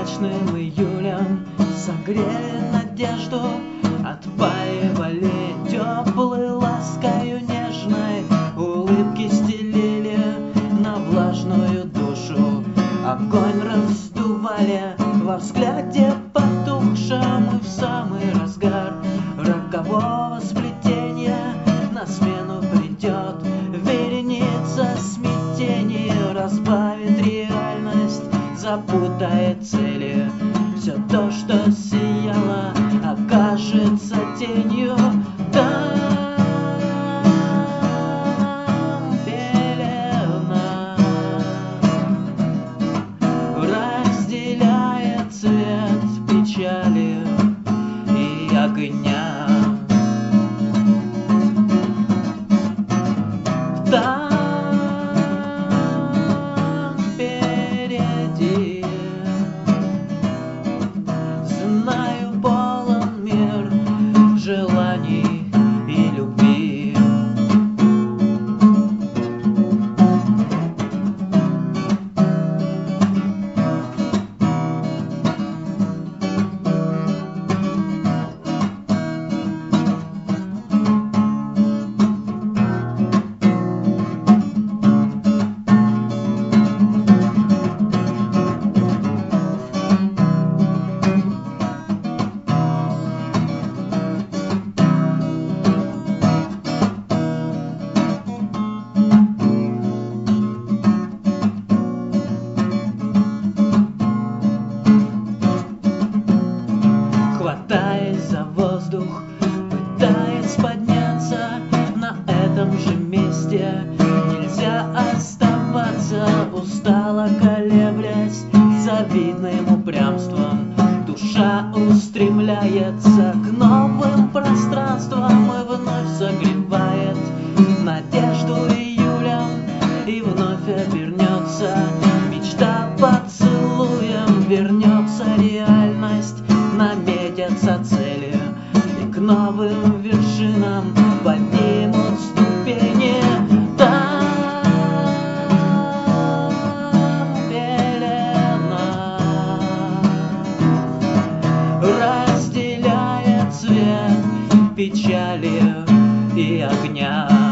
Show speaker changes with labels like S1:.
S1: Солнечным июлем согрели надежду, отпаивали теплой ласкою нежной, улыбки стелили на влажную душу, огонь раздували во взгляде потухшем, и в самый разгар рокового сплетения на смену придет вереница смятения, разбавит реальность, запутает цели. Все то, что сияло, окажется тенью. Там пелена разделяет цвет печали и огня. Там впереди, знаю, полон мир желаний и любви. Хватаясь за воздух, пытаясь подняться, на этом же месте нельзя оставаться, устало колеблясь завидным упрямством. Душа устремляется к новым пространствам и вновь согревает надежду июлем, и вновь обернется мечта поцелуем, вернется реальность, наметятся цели, и к новым вершинам поднимут ступени. Там пелена разделяет цвет печали и огня.